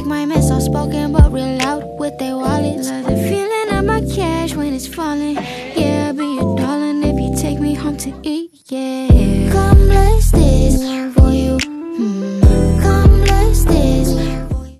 take my men soft spoken but real loud with their wallets. Love the feeling of my cash when it's falling. Yeah, I'll be your darling if you take me home to eat, yeah. Come bless this